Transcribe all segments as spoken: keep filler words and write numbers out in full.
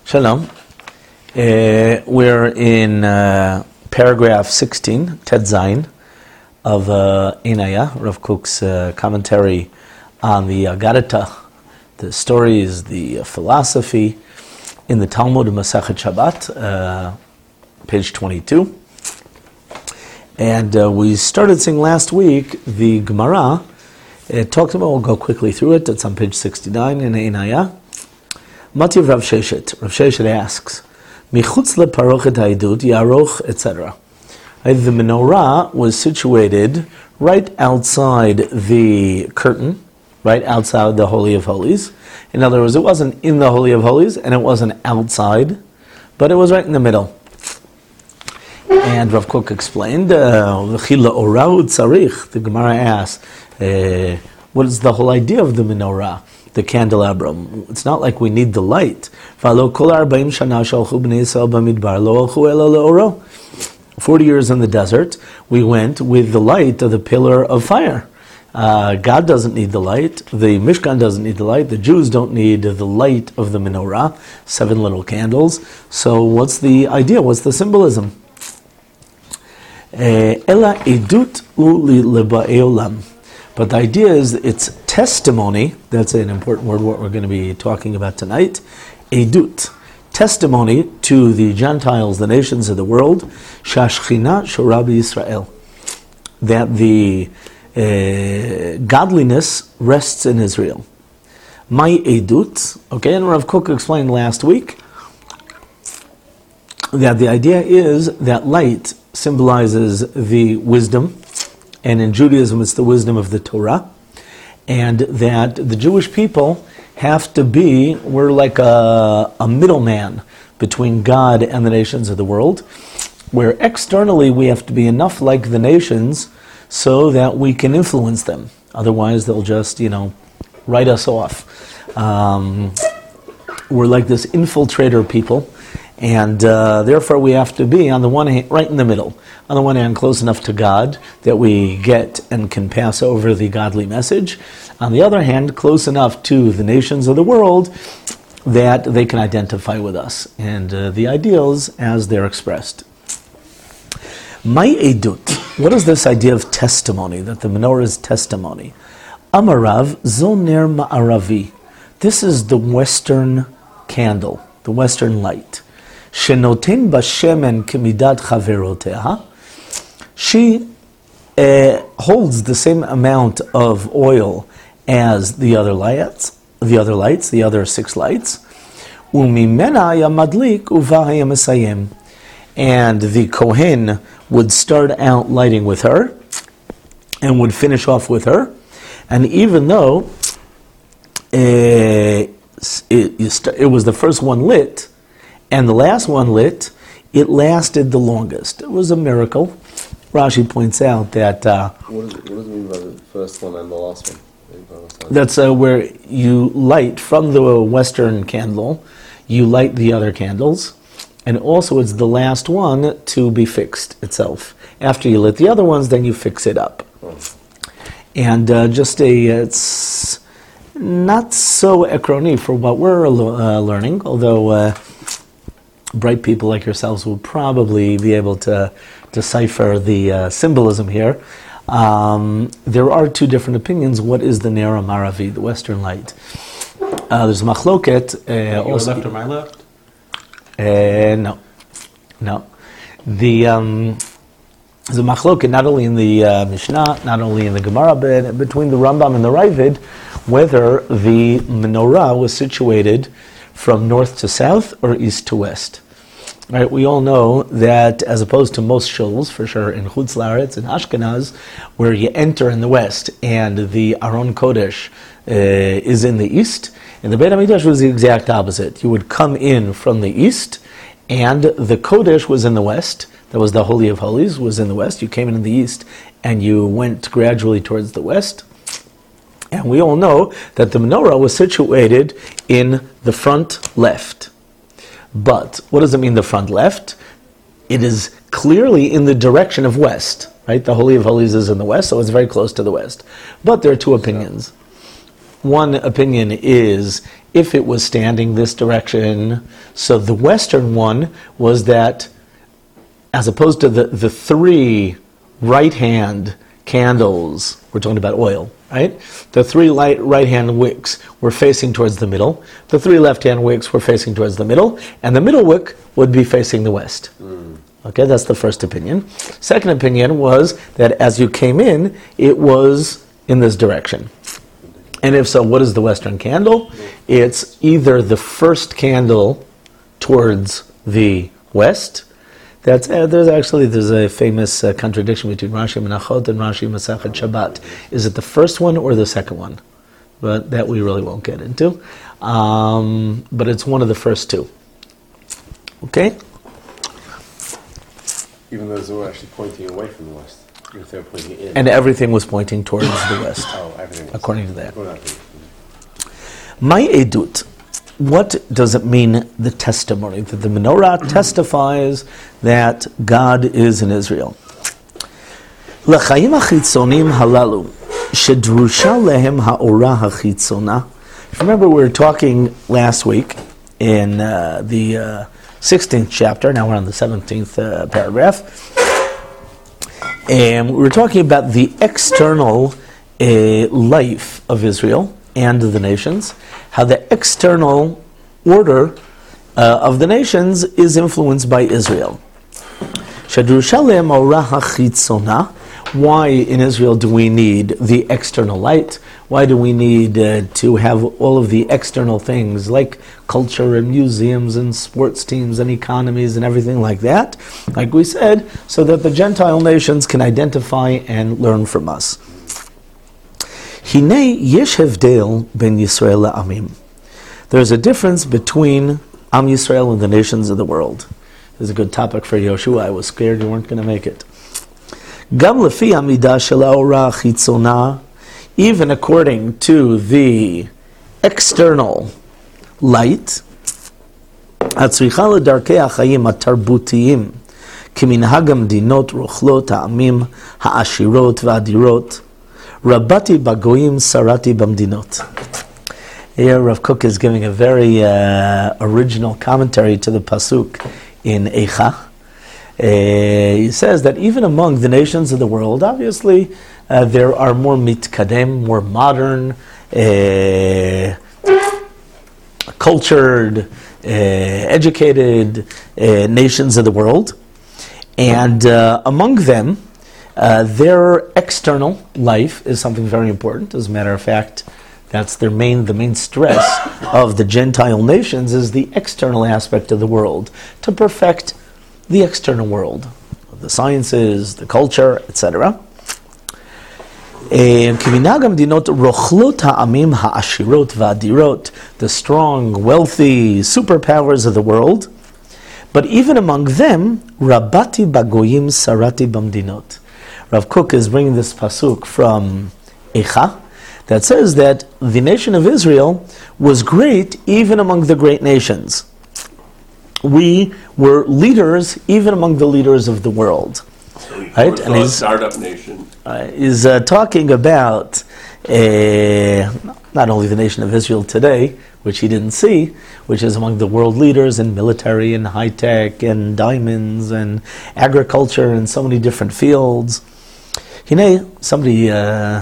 Shalom. Uh, we're in uh, paragraph sixteen, Ted Zayin, of uh, Einaya, Rav Kook's uh, commentary on the Agarata, the stories, the uh, philosophy in the Talmud of Masechet Shabbat, uh, page twenty-two. And uh, we started seeing last week the Gemara. It talked about, we'll go quickly through it, it's on page sixty-nine in Einaya. Mativ Rav Sheshet. Rav Sheshet asks, Michutz leparochet haidut yaroch, et cetera. The menorah was situated right outside the curtain, right outside the Holy of Holies. In other words, it wasn't in the Holy of Holies and it wasn't outside, but it was right in the middle. And Rav Kook explained, uh, the Gemara asks, uh, what is the whole idea of the menorah, the candelabrum? It's not like we need the light. Forty years in the desert, we went with the light of the pillar of fire. Uh, God doesn't need the light. The Mishkan doesn't need the light. The Jews don't need the light of the menorah, seven little candles. So what's the idea? What's the symbolism? Ela edut uli lebaeolam. But the idea is it's testimony. That's an important word, what we're going to be talking about tonight. Edut. Testimony to the Gentiles, the nations of the world. Shashchina shorabi Israel. That the uh, godliness rests in Israel. My edut. Okay, and Rav Kook explained last week that the idea is that light symbolizes the wisdom, and in Judaism it's the wisdom of the Torah, and that the Jewish people have to be, we're like a, a middleman between God and the nations of the world, where externally we have to be enough like the nations so that we can influence them. Otherwise they'll just, you know, write us off. Um, we're like this infiltrator people. And uh, therefore we have to be, on the one hand, right in the middle. On the one hand, close enough to God that we get and can pass over the godly message. On the other hand, close enough to the nations of the world that they can identify with us and uh, the ideals as they're expressed. My edut. What is this idea of testimony, that the menorah is testimony? Amarav zoner ma'aravi. This is the western candle, the western light. Shenotin bashemen kemidat chaveroteha. She uh, holds the same amount of oil as the other lights, the other lights, the other six lights. Umimena yamadlik uva hayamesayim. And the Kohen would start out lighting with her and would finish off with her. And even though uh, it, it was the first one lit, and the last one lit, it lasted the longest. It was a miracle. Rashi points out that... Uh, what, is it, what does it mean by the first one and the last one? That's uh, where you light from the western candle, you light the other candles, and also it's the last one to be fixed itself. After you lit the other ones, then you fix it up. Oh. And uh, just a... it's not so ekroni for what we're uh, learning, although... Uh, bright people like yourselves will probably be able to decipher the uh, symbolism here. Um, there are two different opinions. What is the Ner Maravi, the western light? Uh, there's machloket. Uh, Your left or my left? Uh, no. No. The, um, there's a machloket not only in the uh, Mishnah, not only in the Gemara, but between the Rambam and the Ravid, whether the menorah was situated from north to south or east to west. Right, we all know that as opposed to most shuls, for sure in Chutz La'aretz, in Ashkenaz, where you enter in the west and the Aron Kodesh uh, is in the east, in the Beit HaMikdash was the exact opposite. You would come in from the east and the Kodesh was in the west. That was the Holy of Holies, was in the west. You came in in the east and you went gradually towards the west. And we all know that the menorah was situated in the front left. But what does it mean, the front left? It is clearly in the direction of west, right? The Holy of Holies is in the west, so it's very close to the west. But there are two opinions. one opinion is if it was standing this direction. So the Western one was that, as opposed to the, the three right-hand candles, we're talking about oil, right? The three light right-hand wicks were facing towards the middle. The three left-hand wicks were facing towards the middle. And the middle wick would be facing the west. Mm. Okay, that's the first opinion. Second opinion was that as you came in, it was in this direction. And if so, what is the Western candle? It's either the first candle towards the west. That's uh, there's actually there's a famous uh, contradiction between Rashi Menachot and Rashi Masachet Shabbat. Is it the first one or the second one? But that we really won't get into. Um, but it's one of the first two. Okay. Even though they were actually pointing away from the west, if they were pointing in. And everything was pointing towards the west. Oh, everything was. According to that. Well, My edut. What does it mean, the testimony? That the menorah testifies that God is in Israel. L'chaim hachitzonim halalu, shedrusha lehem ha'ora hachitzona. Remember we were talking last week in uh, the uh, sixteenth chapter, now we're on the seventeenth uh, paragraph, and we were talking about the external uh, life of Israel and the nations, how the external order uh, of the nations is influenced by Israel. Why in Israel do we need the external light? Why do we need uh, to have all of the external things like culture and museums and sports teams and economies and everything like that? Like we said, so that the Gentile nations can identify and learn from us. Hinei yesh hevdel ben Yisrael la'amim. There's a difference between Am Yisrael and the nations of the world. This is a good topic for Yoshua. I was scared you weren't going to make it. Gam lefi amidah shel ha'ora chitzona, even according to the external light, hatzricha ledarkei hachayim hatarbutiyim kiminhag hamdinot rochlot ha'amim ha'ashirot va'adirot Rabati bagoyim sarati bamdinot. Here Rav Kook is giving a very uh, original commentary to the pasuk in Eicha. Uh, he says that even among the nations of the world, obviously, uh, there are more mitkadem, more modern, uh, cultured, uh, educated uh, nations of the world. And uh, among them, Uh, their external life is something very important. As a matter of fact, that's their main, the main stress of the Gentile nations is the external aspect of the world, to perfect the external world, the sciences, the culture, et cetera. The strong, wealthy superpowers of the world. But even among them, Rabati bagoyim sarati bamdinot. Rav Kook is bringing this pasuk from Eicha that says that the nation of Israel was great even among the great nations. We were leaders even among the leaders of the world. So he right? And he's a startup nation. Uh, is uh, talking about uh, not only the nation of Israel today, which he didn't see, which is among the world leaders in military and high tech and diamonds and agriculture and so many different fields. You know, somebody uh,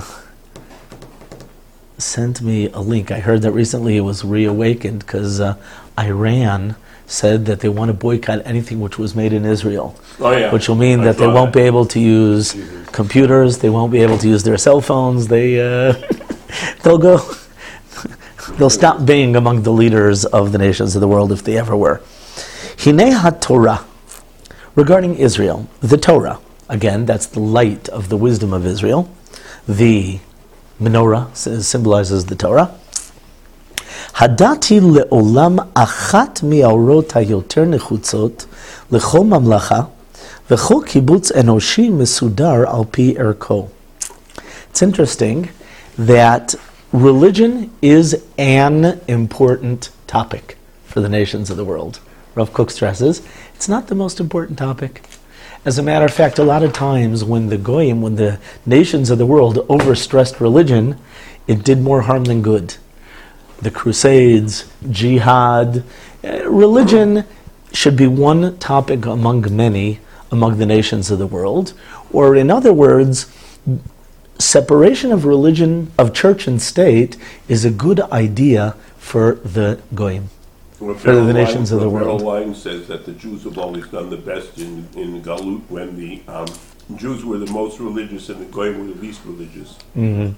sent me a link. I heard that recently it was reawakened because uh, Iran said that they want to boycott anything which was made in Israel. Oh, yeah. Which will mean I that they won't that. be able to use Jesus. computers, they won't be able to use their cell phones, they, uh, they'll go, they'll stop being among the leaders of the nations of the world if they ever were. Hinei HaTorah, regarding Israel, the Torah, again, that's the light of the wisdom of Israel. The menorah symbolizes the Torah. Hadati le'olam achat mi'aorot hayoter nechutzot lechol mamlacha v'chol kibbutz enoshi mesudar al pi erko. It's interesting that religion is an important topic for the nations of the world. Rav Kook stresses it's not the most important topic. As a matter of fact, a lot of times when the goyim, when the nations of the world overstressed religion, it did more harm than good. The Crusades, jihad, uh, religion should be one topic among many among the nations of the world. Or in other words, separation of religion, of church and state, is a good idea for the goyim, for the nations of the world. Line says that the Jews have always done the best in, in Galut when the um, Jews were the most religious and the goyim were the least religious. Mm-hmm.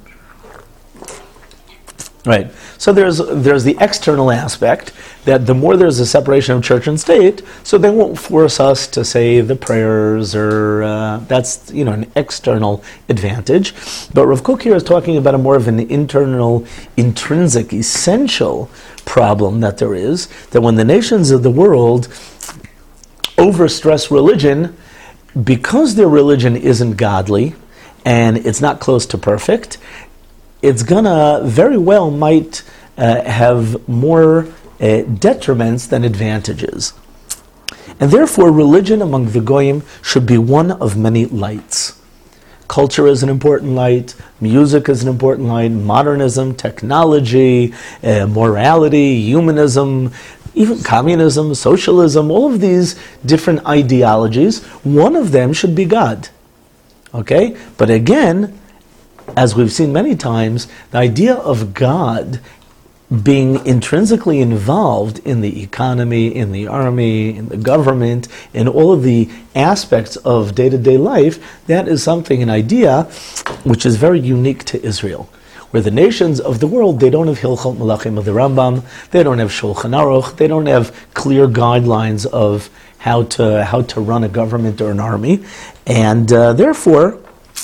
Right. So there's there's the external aspect that the more there's a separation of church and state, so they won't force us to say the prayers, or uh, that's you know an external advantage. But Rav Kook here is talking about a more of an internal, intrinsic, essential problem that there is, that when the nations of the world overstress religion, because their religion isn't godly and it's not close to perfect, it's gonna very well might uh, have more uh, detriments than advantages. And therefore, religion among the goyim should be one of many lights. Culture is an important light, music is an important light, modernism, technology, uh, morality, humanism, even communism, socialism, all of these different ideologies, one of them should be God. Okay? But again, as we've seen many times, the idea of God being intrinsically involved in the economy, in the army, in the government, in all of the aspects of day-to-day life, that is something, an idea, which is very unique to Israel. Where the nations of the world, they don't have Hilchot Melachim of the Rambam, they don't have Shulchan Aruch, they don't have clear guidelines of how to how to run a government or an army, and uh, therefore,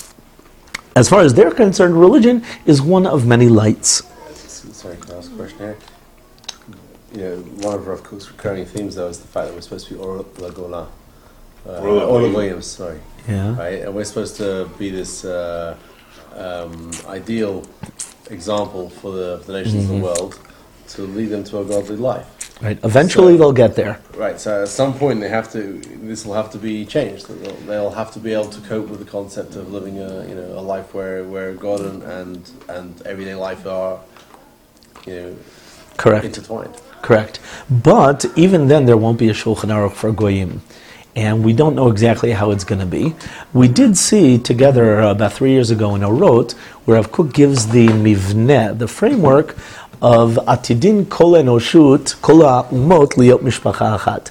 as far as they're concerned, religion is one of many lights. Sorry, can I ask a question here? You know, one of Rav Kook's recurring themes, though, is the fact that we're supposed to be Or Lagola. Uh, Or Williams, sorry. Yeah. Right? And we're supposed to be this uh, um, ideal example for the, for the nations Mm-hmm. of the world to lead them to a godly life. Right. Eventually So- they'll get there. Right, so at some point they have to. This will have to be changed. They'll, they'll have to be able to cope with the concept of living a you know a life where, where God and, and and everyday life are you know Correct. intertwined. Correct. But even then, there won't be a Shulchan Aruch for Goyim. And we don't know exactly how it's going to be. We did see together uh, about three years ago in Orot, where Rav Kook gives the mivneh, the framework of Atidin Kol Enoshut, Kol Ha'umot Liot Mishpacha Achat.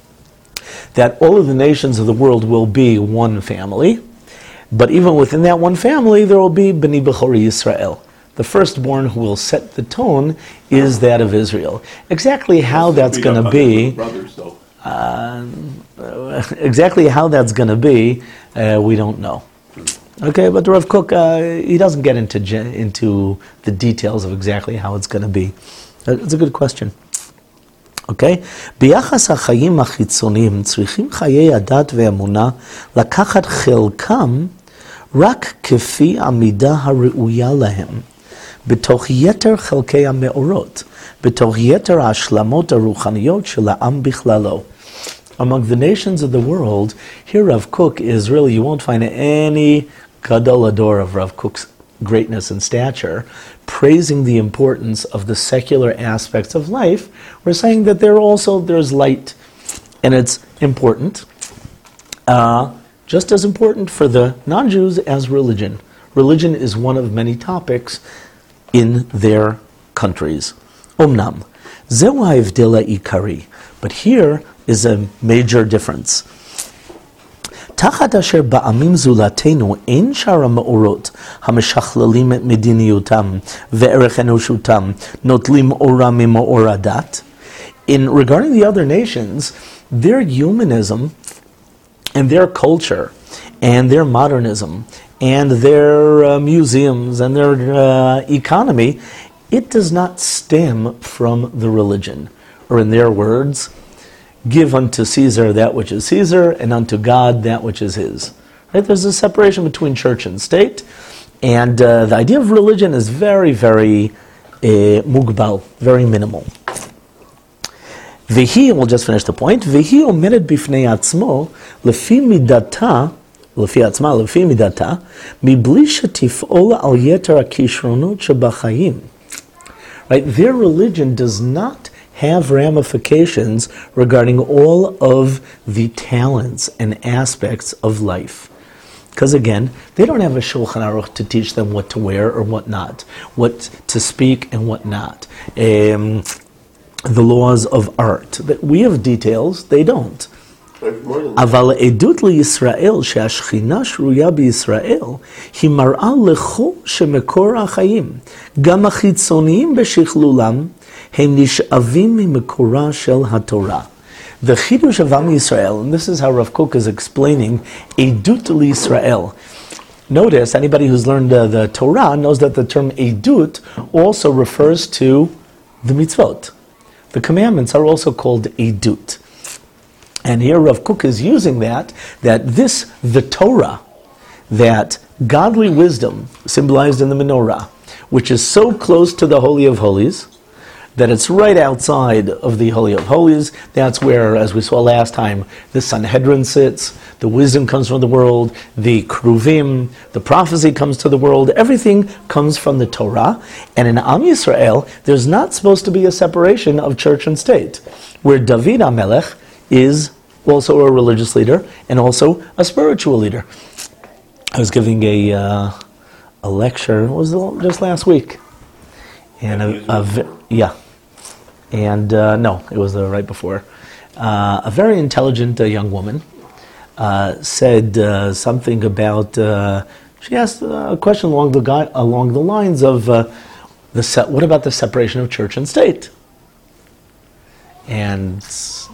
That all of the nations of the world will be one family, but even within that one family, there will be B'nai Bechori Yisrael. The firstborn who will set the tone is that of Israel. Exactly how that's going to be, Brothers, though. uh, exactly how that's going to be, uh, we don't know. Okay, but Rav Kook, uh, he doesn't get into gen- into the details of exactly how it's going to be. Uh, It's a good question. Okay? ביחס החיים החיצוניים צריכים חיי הדת והאמונה לקחת חלקם רק כפי המידה הראויה להם, בתוך יתר חלקי המאורות, בתוך יתר ההשלמות הרוחניות של העם בכללו. Among the nations of the world, here Rav Kook is really, you won't find any gadol ador of Rav Kook's greatness and stature, praising the importance of the secular aspects of life. We're saying that there also, there's light, and it's important, uh, just as important for the non-Jews as religion. Religion is one of many topics in their countries. Omnam, zeu ha'hevdel ha'ikari, but here is a major difference. תחת אשר בעמים זולתנו אין שאר המאורות המשכללים את מדיניותם וערך אנושותם נוטלים אורה ממאור הדת. In regarding the other nations, their humanism and their culture and their modernism and their uh, museums and their uh, economy, it does not stem from the religion. Or in their words, give unto Caesar that which is Caesar, and unto God that which is his. Right? There's a separation between church and state, and uh, the idea of religion is very, very uh, mugbal, very minimal. V'hi, we'll just finish the point, V'hi omedet bifnei atzmo, lefi midata לפי עצמה, לפי מידתה, מבלי שתפעול על יתר הכישרונות שבחיים. Right? Their religion does not have ramifications regarding all of the talents and aspects of life. Because again, they don't have a Shulchan Aruch to teach them what to wear or what not, what to speak and what not. Um, the laws of art. That we have details, they don't. אבל עדות לישראל שהשכינה שרויה בישראל היא מראה לכל שמקור החיים, גם החיצוניים בשכלולם, הם נשאבים ממקורה של התורה. The Chidush of Am Yisrael, and this is how Rav Kook is explaining Edut L'Yisrael. Notice, anybody who's learned uh, the Torah knows that the term Edut also refers to the mitzvot. The commandments are also called Edut. And here Rav Kook is using that, that this, the Torah, that godly wisdom symbolized in the menorah, which is so close to the Holy of Holies, that it's right outside of the Holy of Holies. That's where, as we saw last time, the Sanhedrin sits, the wisdom comes from the world, the Kruvim, the prophecy comes to the world, everything comes from the Torah. And in Am Yisrael, there's not supposed to be a separation of church and state, where David HaMelech is also a religious leader and also a spiritual leader. I was giving a uh, a lecture, it was just last week, and a, a, yeah, and uh, no, it was uh, right before. Uh, a very intelligent uh, young woman uh, said uh, something about. Uh, she asked a question along the guy, along the lines of uh, the se- what about the separation of church and state? And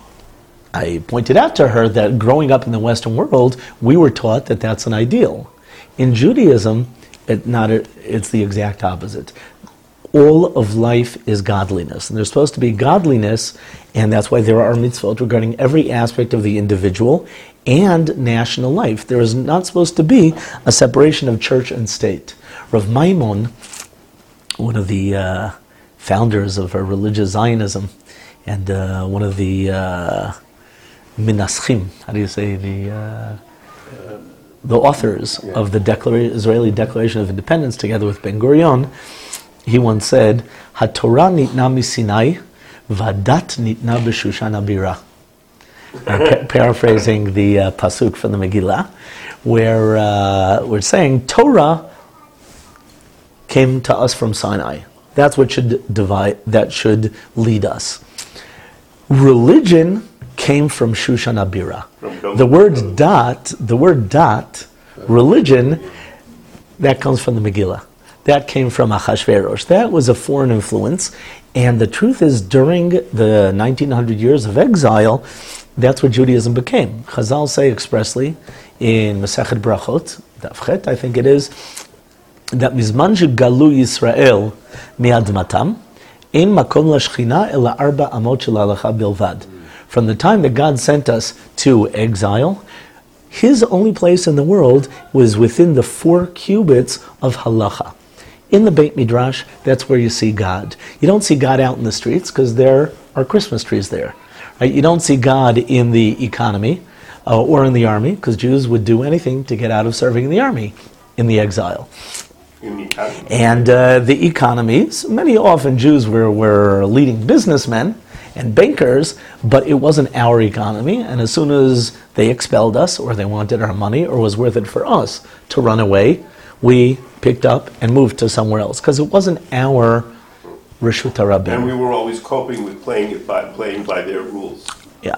I pointed out to her that growing up in the Western world, we were taught that that's an ideal. In Judaism, it not a, it's the exact opposite. All of life is godliness, and there's supposed to be godliness, and that's why there are mitzvot regarding every aspect of the individual and national life. There is not supposed to be a separation of church and state. Rav Maimon, one of the uh, founders of uh, religious Zionism, and uh, one of the uh, Minaschim, how do you say, the uh, the authors yeah. of the Declara- Israeli Declaration of Independence, together with Ben Gurion, he once said, "HaTorah nitna miSinai, v'adat nitna b'Shushan Abira." Pa- paraphrasing the uh, pasuk from the Megillah, where uh, we're saying Torah came to us from Sinai. That's what should divide. That should lead us. Religion came from Shushan Abira. The word dat, the word dat, religion, that comes from the Megillah. That came from Achashverosh. That was a foreign influence. And the truth is, during the nineteen hundred years of exile, that's what Judaism became. Chazal say expressly in Masechet Brachot, Daf Chet, I think it is, that Mizman shegalu Yisrael mi'admatam, ein makom lashchina ela arba amot shel halacha bilvad. From the time that God sent us to exile, His only place in the world was within the four cubits of halacha. In the Beit Midrash, that's where you see God. You don't see God out in the streets because there are Christmas trees there. Right? You don't see God in the economy uh, or in the army, because Jews would do anything to get out of serving in the army in the exile. In the economy. And uh, the economies, many often Jews were, were leading businessmen and bankers, but it wasn't our economy. And as soon as they expelled us, or they wanted our money, or was worth it for us to run away, we picked up and moved to somewhere else, because it wasn't our Reshut HaRabim. And we were always coping with playing it by playing by their rules. Yeah.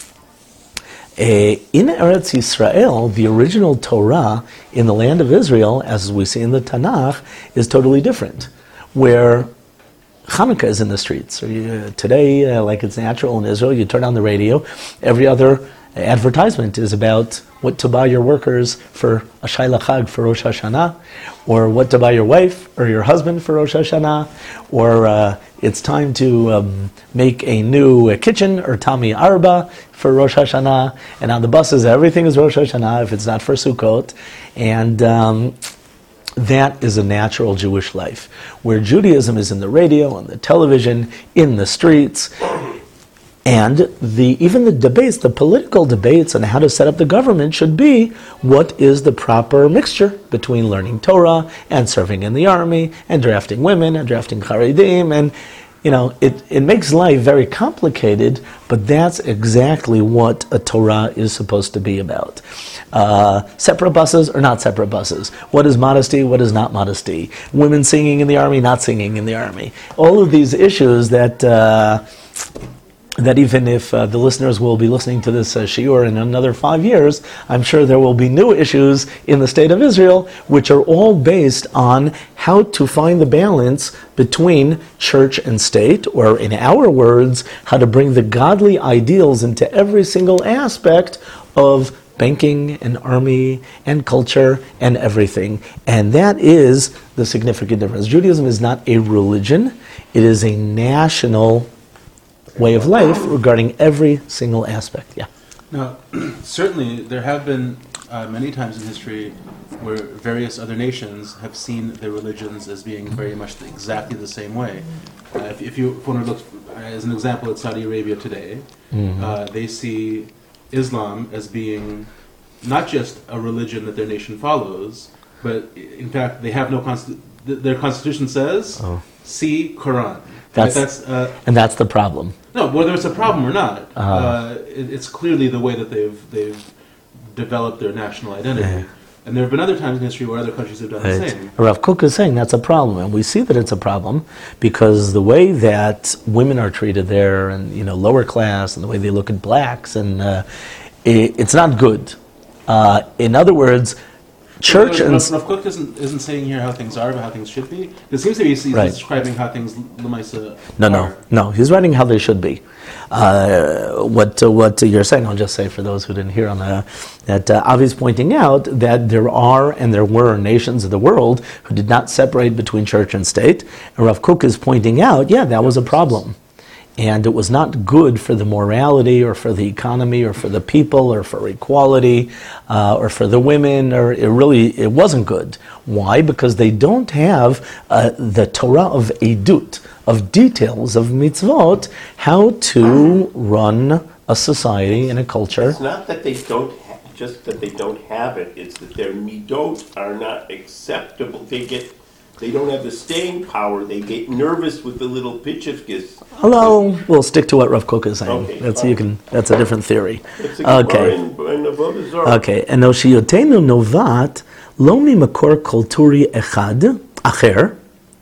Uh, in Eretz Yisrael, the original Torah in the land of Israel, as we see in the Tanakh, is totally different. Where Hanukkah is in the streets. So you, today, uh, like it's natural in Israel, you turn on the radio, every other advertisement is about what to buy your workers for a Shaila Chag for Rosh Hashanah, or what to buy your wife or your husband for Rosh Hashanah, or uh, it's time to um, make a new uh, kitchen or Tami Arba for Rosh Hashanah, and on the buses everything is Rosh Hashanah if it's not for Sukkot, and um, that is a natural Jewish life, where Judaism is in the radio, on the television, in the streets. And the even the debates, the political debates on how to set up the government should be what is the proper mixture between learning Torah and serving in the army and drafting women and drafting Haredim. And, you know, it, it makes life very complicated, but that's exactly what a Torah is supposed to be about. Uh, separate buses or not separate buses? What is modesty? What is not modesty? Women singing in the army, not singing in the army? All of these issues that... Uh, that even if uh, the listeners will be listening to this uh, shiur in another five years, I'm sure there will be new issues in the state of Israel, which are all based on how to find the balance between church and state, or in our words, how to bring the godly ideals into every single aspect of banking and army and culture and everything. And that is the significant difference. Judaism is not a religion, it is a national way of life regarding every single aspect. Yeah. Now, certainly there have been uh, many times in history where various other nations have seen their religions as being very much exactly the same way. Uh, if, if you want to look, as an example, at Saudi Arabia today, mm-hmm. uh, they see Islam as being not just a religion that their nation follows, but in fact they have no consti- th- their constitution says, oh. see Quran. That's, that's uh, and that's the problem. No, whether it's a problem or not, uh, uh, it, it's clearly the way that they've they've developed their national identity. Yeah. And there have been other times in history where other countries have done right. the same. Rav Kook is saying that's a problem, and we see that it's a problem because the way that women are treated there, and you know, lower class, and the way they look at blacks, and uh, it, it's not good. Uh, in other words, church no, and Rav, Rav Kook isn't isn't saying here how things are, but how things should be. It seems to be he's right. describing how things Lamaisa no, are. no, no. He's writing how they should be. Uh, what uh, what you're saying, I'll just say for those who didn't hear on the, that uh, Avi's pointing out that there are and there were nations of the world who did not separate between church and state. And Rav Kook is pointing out, yeah, that was a problem. And it was not good for the morality or for the economy or for the people or for equality uh, or for the women, or it really, it wasn't good. Why? Because they don't have uh, the Torah of Edut, of details of mitzvot, how to run a society and a culture. It's not that they don't, ha- just that they don't have it, it's that their midot are not acceptable. They get They don't have the staying power. They get nervous with the little pitchifkis. Hello, we'll stick to what Rav Kook is saying. Okay, that's fine. you can. That's a different theory. It's a Okay. in, in Avodah Zarah. Okay. And Oshiyotenu novat lo mimakor kulturi echad acher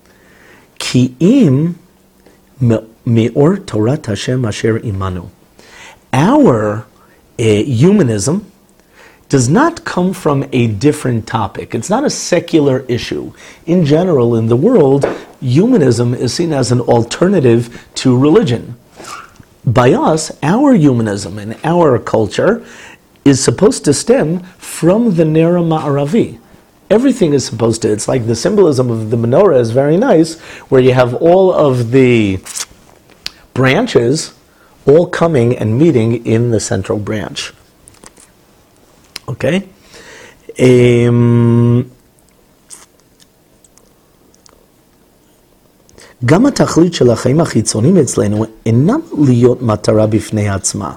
ki im meor Torat Hashem asher imanu. Our uh, humanism does not come from a different topic. It's not a secular issue. In general, in the world, humanism is seen as an alternative to religion. By us, our humanism and our culture is supposed to stem from the Nera Ma'aravi. Everything is supposed to. It's like the symbolism of the menorah is very nice, where you have all of the branches all coming and meeting in the central branch. Okay? גם התכלית של החיים החיצוניים אצלנו אינם להיות מטרה בפני עצמה.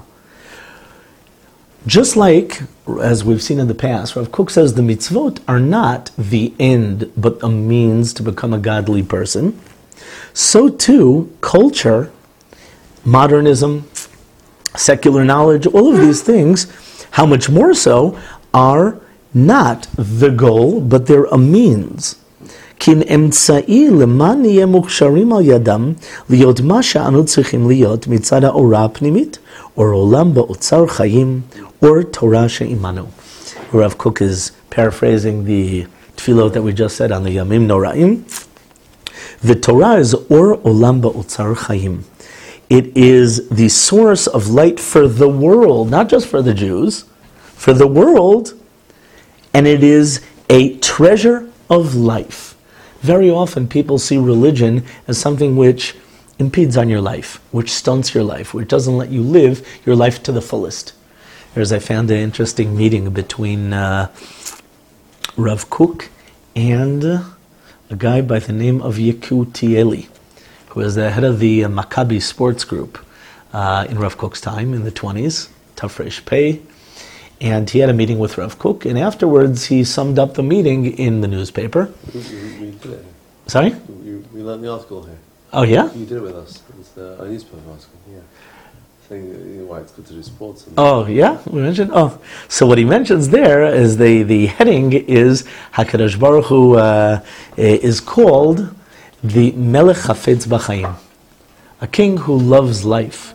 Just like, as we've seen in the past, Rav Kook says the mitzvot are not the end, but a means to become a godly person. So too, culture, modernism, secular knowledge, all of these things, how much more so, are not the goal, but they're a means. כי הם אמצעי למען נהיה מוכשרים על ידם להיות מה שאנו צריכים להיות מצד ההוראה הפנימית, or עולם באוצר חיים, or Torah she'imanu. Rav Kook is paraphrasing the tefillot that we just said on the Yamim Noraim. The Torah is or olam ba'otzar chayim. It is the source of light for the world, not just for the Jews, for the world, and it is a treasure of life. Very often people see religion as something which impedes on your life, which stunts your life, which doesn't let you live your life to the fullest. There's, I found an interesting meeting between uh, Rav Kook and uh, a guy by the name of Yekutieli, who is the head of the uh, Maccabi sports group. uh, in Rav Kook's time in the twenties, Tafresh Pei, and he had a meeting with Rav Kook, and afterwards he summed up the meeting in the newspaper. We, we, we did it. Sorry? We, we learned the article here. Oh, yeah? You did it with us. It's the a newspaper article. Yeah, saying uh, you know, why it's good to do sports. And Oh, yeah? We mentioned? Oh. So what he mentions there is the, the heading is HaKadosh Baruch Hu uh, is called the Melech Hafetz B'Chaim, a king who loves life.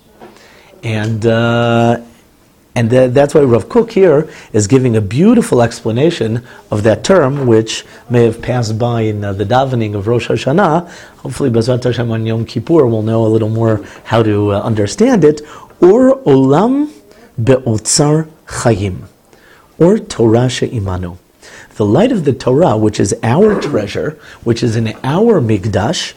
And uh, and uh, that's why Rav Kook here is giving a beautiful explanation of that term, which may have passed by in uh, the davening of Rosh Hashanah. Hopefully, B'ezrat Hashem on Yom Kippur, we'll know a little more how to uh, understand it. Or Olam Be'otzar Chayim, or Torah She'imanu. The light of the Torah, which is our treasure, which is in our Mikdash,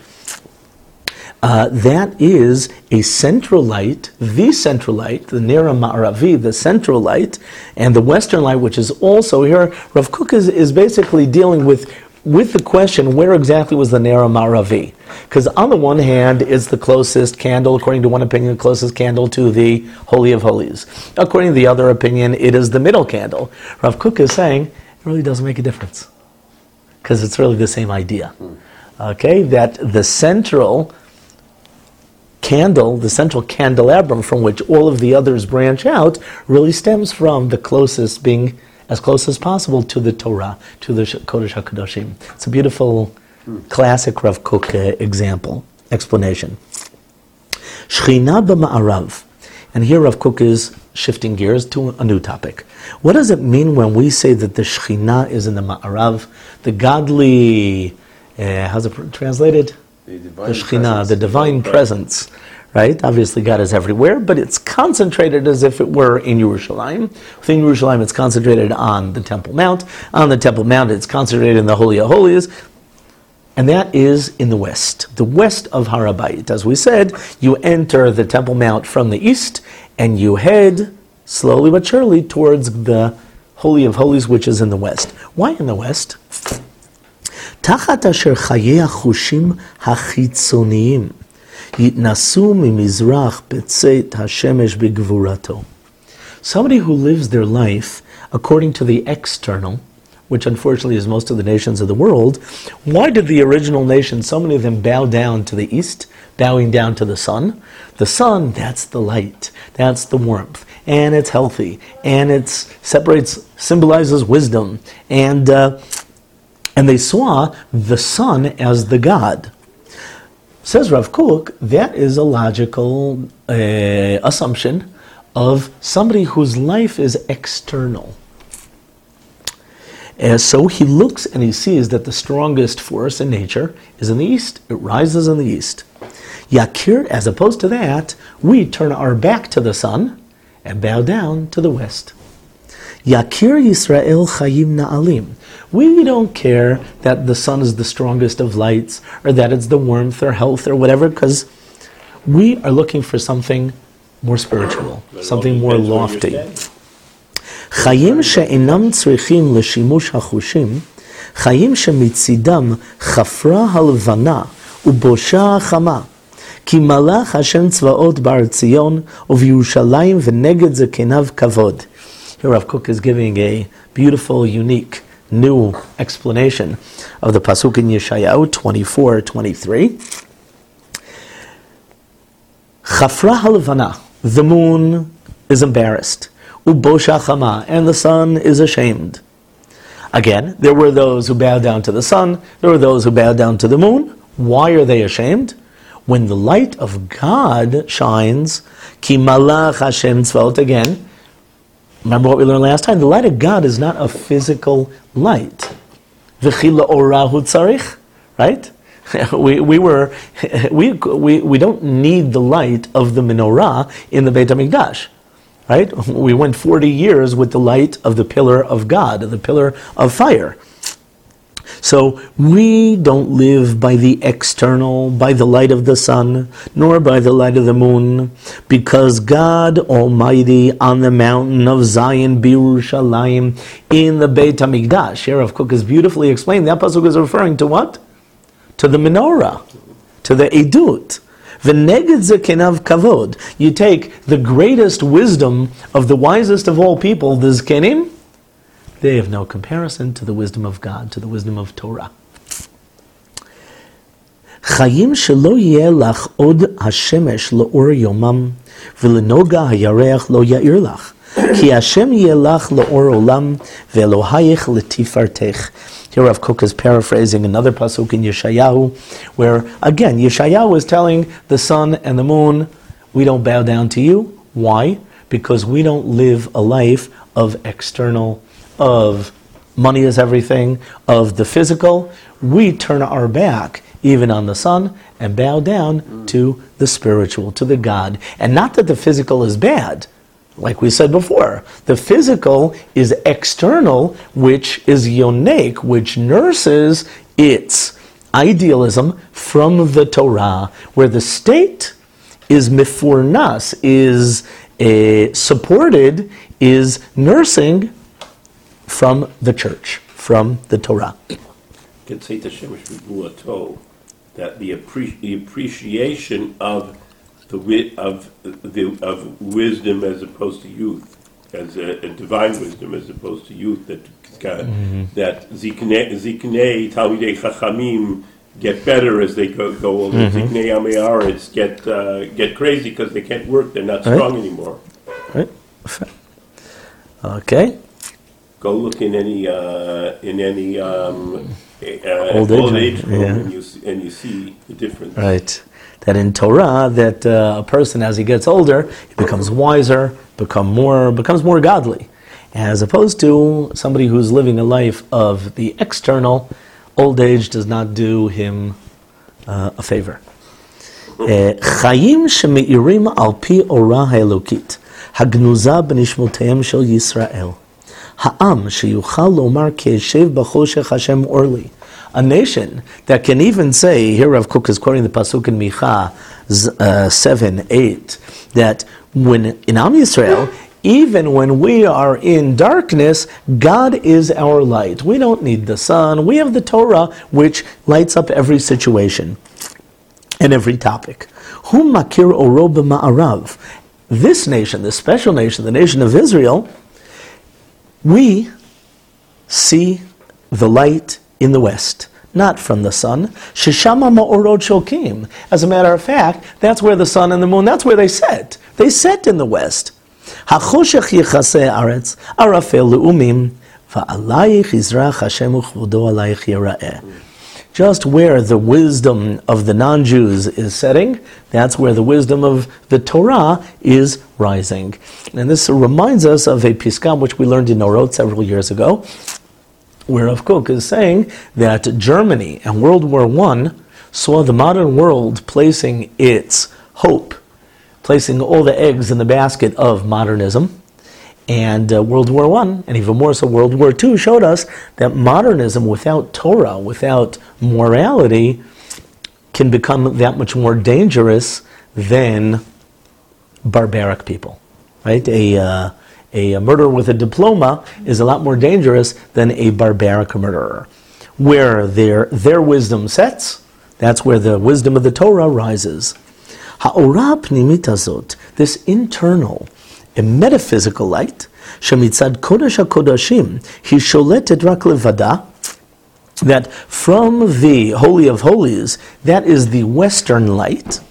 Uh, that is a central light, the central light, the Nera Ma'aravi, the central light, and the western light, which is also here. Rav Kook is, is basically dealing with, with the question, where exactly was the Nera Ma'aravi? Because on the one hand, it's the closest candle, according to one opinion, the closest candle to the Holy of Holies. According to the other opinion, it is the middle candle. Rav Kook is saying, it really doesn't make a difference. Because it's really the same idea. Okay, that the central candle, the central candelabrum from which all of the others branch out, really stems from the closest, being as close as possible to the Torah, to the Kodesh HaKadoshim. It's a beautiful, classic Rav Kook uh, example, explanation. Shechina b'ma'arav. And here Rav Kook is shifting gears to a new topic. What does it mean when we say that the Shechina is in the Ma'arav, the godly, uh, how's it translated? The divine The Shekhinah, presence. the divine presence, right? Obviously God is everywhere, but it's concentrated as if it were in Yerushalayim. Within Yerushalayim, it's concentrated on the Temple Mount. On the Temple Mount, it's concentrated in the Holy of Holies. And that is in the west, the west of Har HaBayit. As we said, you enter the Temple Mount from the east, and you head slowly but surely towards the Holy of Holies, which is in the west. Why in the west? תחת אשר חיי החושים החיצוניים יתנסו ממזרח בצאת השמש בגבורתו. Somebody who lives their life according to the external, which unfortunately is most of the nations of the world. Why did the original nations, so many of them, bow down to the east, bowing down to the sun? The sun, that's the light, that's the warmth, and it's healthy, and it separates, symbolizes wisdom, and uh, and they saw the sun as the god. Says Rav Kook, that is a logical uh, assumption of somebody whose life is external. Uh, so he looks and he sees that the strongest force in nature is in the east. It rises in the east. Yakir, as opposed to that, we turn our back to the sun and bow down to the west. Yakir Yisrael Chayim Na'alim. We don't care that the sun is the strongest of lights, or that it's the warmth or health or whatever, because we are looking for something more spiritual, something more lofty. חיים שאינם צריכים לשימוש החושים, חיים שמצידם חפרה הלבנה ובושה החמה, כי מלך השם צבאות בארץ ציון ובירושלים ונגד זקניו כבוד. Here Rav Kook is giving a beautiful, unique, new explanation of the pasuk in Yeshayahu twenty-four twenty-three. Chafra halvana, the moon is embarrassed. Ubosha chama, and the sun is ashamed. Again, there were those who bowed down to the sun, there were those who bowed down to the moon. Why are they ashamed? When the light of God shines, ki malach Hashem tzvaot, again, remember what we learned last time? The light of God is not a physical light. V'chila orahu tzarich, right? We we were we we we don't need the light of the menorah in the Beit HaMikdash, right? We went forty years with the light of the pillar of God, the pillar of fire. So we don't live by the external, by the light of the sun, nor by the light of the moon, because God Almighty on the mountain of Zion, Birushalayim, in the Beit HaMikdash, here Rav Kook is beautifully explained, that pasuk is referring to what? To the menorah, to the edut. V'neged zekenav kavod. You take the greatest wisdom of the wisest of all people, the zkenim, they have no comparison to the wisdom of God, to the wisdom of Torah. Chayim shelo yeh lach od hashemesh le'or yomam, v'lenoga hayareach lo ya'ir lach. Ki Hashem yeh lach le'or olam, ve'elohayich letifartech. Here Rav Kook is paraphrasing another pasuk in Yeshayahu, where again Yeshayahu is telling the sun and the moon, we don't bow down to you. Why? Because we don't live a life of external, of money is everything, of the physical. We turn our back even on the sun and bow down to the spiritual, to the God. And not that the physical is bad. Like we said before, the physical is external, which is yonek, which nurses its idealism from the Torah, where the state is mifurnas, is uh, supported, is nursing from the church, from the Torah. Can say to Shemesh V'Buato that the, appre- the appreciation of the wi- of the of wisdom as opposed to youth, as a, a divine wisdom as opposed to youth, that mm-hmm. that ziknei ziknei talmidei chachamim get better as they go, go older. Mm-hmm. Ziknei amei aretz get uh, get crazy because they can't work; they're not strong right. anymore. Right. Okay. Go look in any uh, in any um, uh, old, old age, age room, yeah. and you and you see the difference. Right. That in Torah, that uh, a person as he gets older, he becomes wiser, become more, becomes more godly, as opposed to somebody who's living a life of the external. Old age does not do him uh, a favor. Chayim shemeirim al pi ora haelokit hagnuza b'nishmoteim shel Yisrael ha'am sheyuchal lomar ke'eshev b'choshech Hashem orli. A nation that can even say, here Rav Kook is quoting the pasuk in Micha uh, seven, eight, that when in Am Yisrael, even when we are in darkness, God is our light. We don't need the sun. We have the Torah, which lights up every situation and every topic. Hum makir oro b'ma'arav. This nation, this special nation, the nation of Israel, we see the light in the west, not from the sun. Sheshama ma'orod shokim. As a matter of fact, that's where the sun and the moon, that's where they set. They set in the west. Hachoshech yichaseh aretz, arafel le'umim, va'alayich yizrach Hashem u'chvodo alayich yira'eh. Just where the wisdom of the non-Jews is setting, that's where the wisdom of the Torah is rising. And this reminds us of a piskam which we learned in Norot several years ago, where Rav Kook is saying that Germany and World War One saw the modern world placing its hope, placing all the eggs in the basket of modernism. And uh, World War One, and even more so World War Two, showed us that modernism without Torah, without morality, can become that much more dangerous than barbaric people. Right? A uh, A murderer with a diploma is a lot more dangerous than a barbaric murderer. Where their their wisdom sets, that's where the wisdom of the Torah rises. Ha'ora pnimit hazot, this internal, a metaphysical light, shemitzad kodesh hakodashim, he sholetet rak levada, that from the Holy of Holies, that is the western light.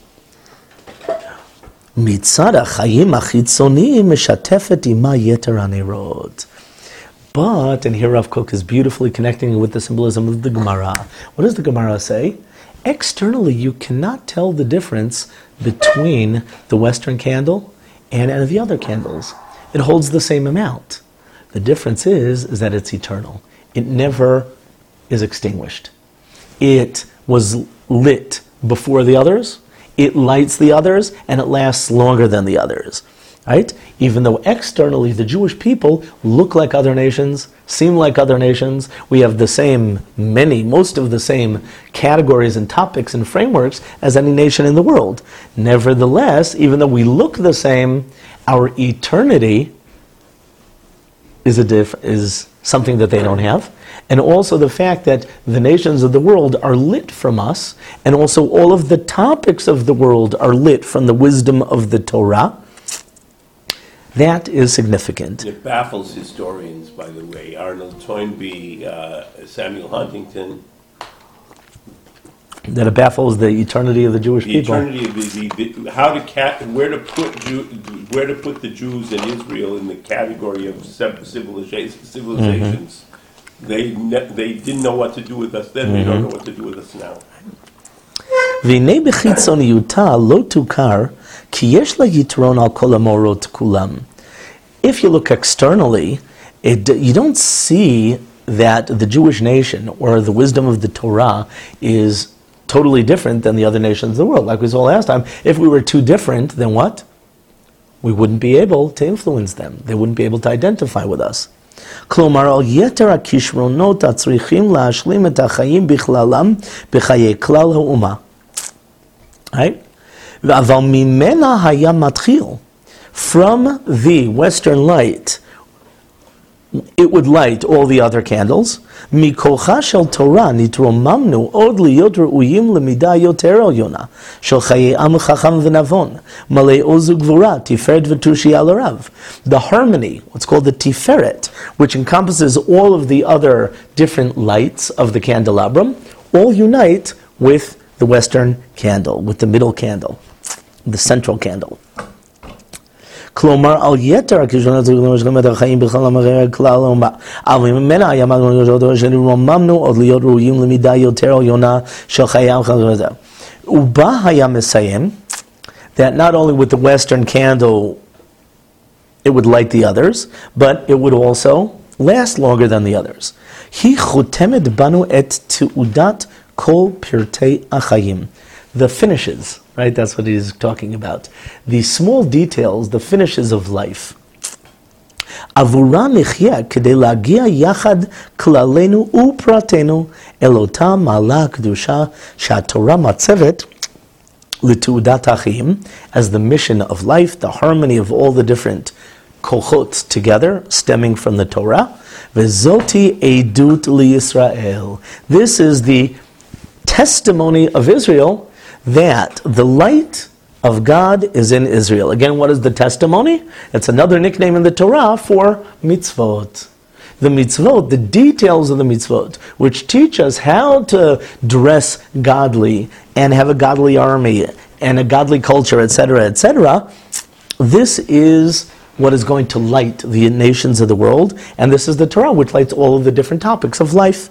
Mitzad ha'chayim ha'chitzonim meshatefet ima yeter hanerot. But, and here Rav Kook is beautifully connecting with the symbolism of the Gemara. What does the Gemara say? Externally, you cannot tell the difference between the western candle and any of the other candles. It holds the same amount. The difference is, is that it's eternal. It never is extinguished. It was lit before the others, it lights the others, and it lasts longer than the others. Right? Even though externally the Jewish people look like other nations, seem like other nations, we have the same, many, most of the same categories and topics and frameworks as any nation in the world. Nevertheless, even though we look the same, our eternity is a diff- is something that they don't have, and also the fact that the nations of the world are lit from us, and also all of the topics of the world are lit from the wisdom of the Torah. That is significant. It baffles historians, by the way. Arnold Toynbee, uh, Samuel Huntington. That it baffles the eternity of the Jewish The people. eternity of the, the, the how to cat, where to put Jew, where to put the Jews in Israel in the category of civ- civilization, civilizations. Mm-hmm. They ne- they didn't know what to do with us then. Mm-hmm. They don't know what to do with us now. והנה בחיצוניותה לא תוכר, כי יש לה יתרון על כל המורות כולם. If you look externally, it, you don't see that the Jewish nation or the wisdom of the Torah is totally different than the other nations of the world. Like we saw last time, if we were too different, then what? We wouldn't be able to influence them. They wouldn't be able to identify with us. כלומר, על יתר הכישרונות הצריכים להשלים את החיים בכללם בחיי כלל האומה. Right? אבל ממנה היה מתחיל. From the western light, it would light all the other candles. מכוחה של תורה נתרוממנו עוד להיות ראויים למידה יותר עליונה של חיי עם חכם ונבון, מלא עוז וגבורה, תפארת ותושייה לרב. The harmony, what's called the tiferet, which encompasses all of the other different lights of the candelabrum, all unite with the western candle, with the middle candle, the central candle. כלומר, על יתר הכישרונות משלמת החיים בכלל המחיר כלל האומה. אבל ממנה היה מגנון שנרוממנו עוד להיות ראויים למידה יותר עליונה של חיי עם חכם. ובה היה מסיים, that not only with the western candle it would light the others, but it would also last longer than the others. היא חותמת בנו את תעודת כל פרטי החיים. The finishes, right? That's what he's talking about. The small details, the finishes of life. עבורה נחיה כדי להגיע יחד כללנו ופרטנו אל אותה מעלה הקדושה שהתורה מצבת לתעודת החיים, as the mission of life, the harmony of all the different kochot together, stemming from the Torah. וזאתי עדות לישראל. This is the testimony of Israel that the light of God is in Israel. Again, what is the testimony? It's another nickname in the Torah for mitzvot. The mitzvot, the details of the mitzvot, which teach us how to dress godly and have a godly army and a godly culture, et cetera, et cetera. This is what is going to light the nations of the world, and this is the Torah, which lights all of the different topics of life.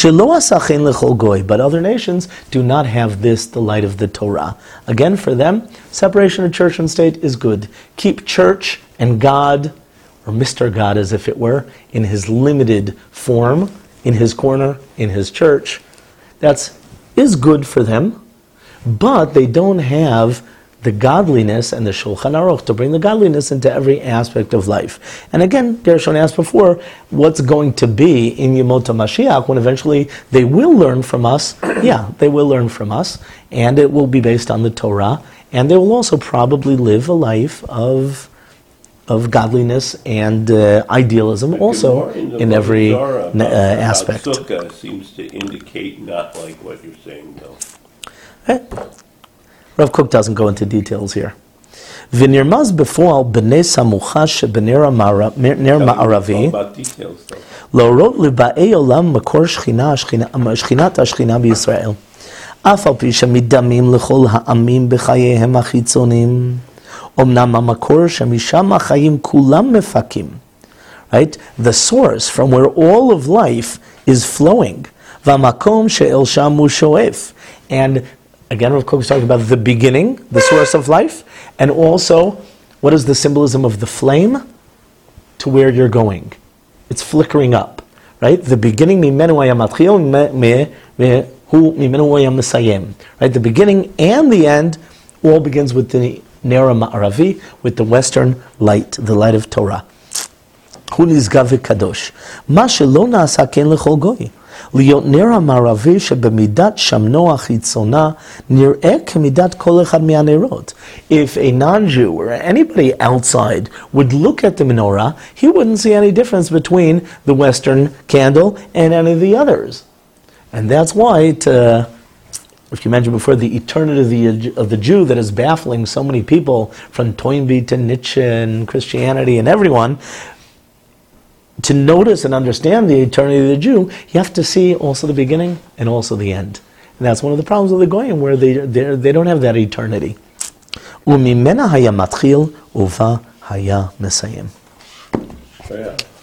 But other nations do not have this, the light of the Torah. Again, for them, separation of church and state is good. Keep church and God, or Mister God as if it were, in his limited form, in his corner, in his church. That's is good for them, but they don't have the godliness and the Shulchan Aruch to bring the godliness into every aspect of life. And again, Gershon asked before, what's going to be in Yemot HaMashiach when eventually they will learn from us? Yeah, they will learn from us, and it will be based on the Torah, and they will also probably live a life of of godliness and uh, idealism also in, in every Gemara uh, about, aspect. About Sukkah seems to indicate not like what you're saying, though. Okay. Rav Kook doesn't go into details here. V'nirmaz b'foal b'nei samuchash b'ner ma'aravi About details, though. להורות לבאי עולם מקור שכינה, שכינת השכינה בישראל. אף על פי שמדמים לכל העמים בחייהם החיצוניים. אמנם המקור שמשם החיים כולם מפקים. Right? The source from where all of life is flowing. והמקום שאל שם הוא שואף. And again, Rav Kook is talking about the beginning, the source of life, and also, what is the symbolism of the flame? To where you're going. It's flickering up, right? The beginning, mimenu haya matchil, hu mimenu haya mesayem. Right? The beginning and the end all begins with the Nera Ma'aravi, with the western light, the light of Torah. Hu nizgav v'kadosh. Ma shelo na'asa ken lechol goy. להיות נר המערבי שבמידת שמנו החיצונה נראה כמידת כל אחד מהנרות. If a non-Jew or anybody outside would look at the menorah, he wouldn't see any difference between the Western candle and any of the others. And that's why, to, if you mentioned before, the eternity of the, of the Jew that is baffling so many people, from Toynbee to Nietzsche and Christianity and everyone, to notice and understand the eternity of the Jew, you have to see also the beginning and also the end. And that's one of the problems of the Goyim, where they they don't have that eternity. וממנה היה מתחיל ובה היה מסיים. So yeah.